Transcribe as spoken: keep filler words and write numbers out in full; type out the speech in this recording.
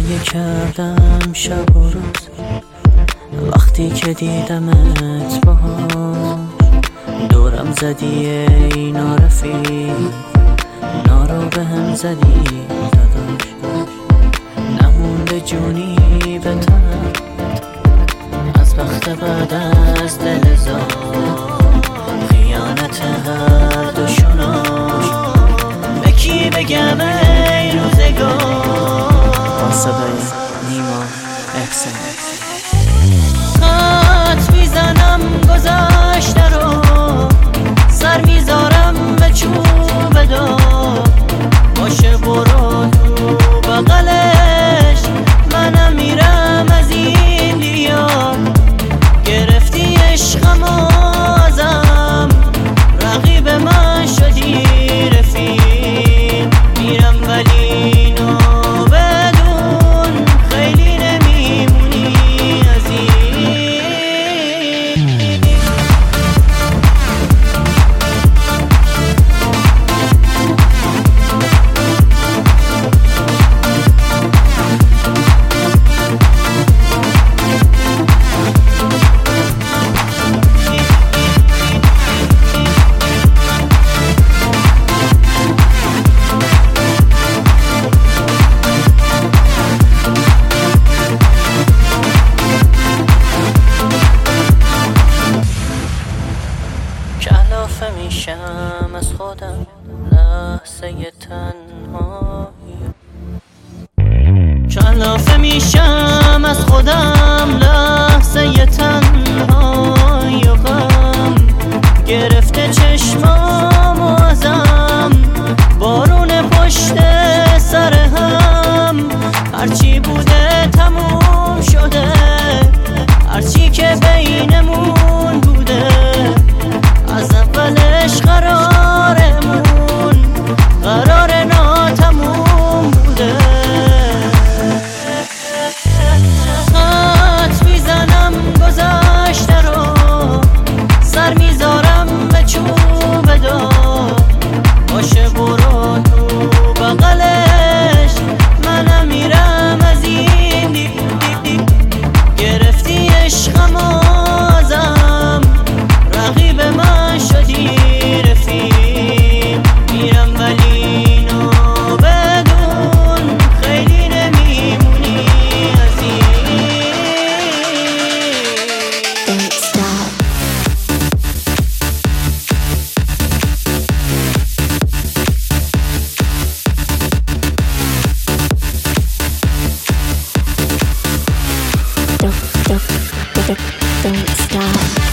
گریه کردم شب و روز وقتی که دیدمت باهاش. دورم زدی ای نارفیق، نارو به هم زدی داداش. نمونده جونی به تنم از بخت بعد از دل زار. خیانت هر دوشوناش به کی بگم ای روزگار. با صدای نیما احسن خط میزنم گذشته رو، سر میذارم به چوب دار. باشه برو تو بغلش، منم میرم از این دیار. گرفتی عشقمو ازم، رقیب من شدی رفیق. میرم ولی اینو بدون خیلی نمیمونی از این. کلافه میشم از خودم لحظه تنهایی. کلافه میشم از خودم لحظه تنهایی. و غم گرفته چشمامو ازم، بارون پشت سر هم. هرچی بوده تموم شده، هرچی که بینمون بوده از اولش قرارمون قرار ناتموم بوده. خط میزنم گذشته رو، سر میذارم به چوب دار. باشه برو تو بغلش، منم میرم از این دی دی دی. گرفتی عشقمو ازم، رقیب من شدی رفیق. میرم ولی اینو بدون خیلی نمیمونی از این. Don't, don't, don't, don't stop.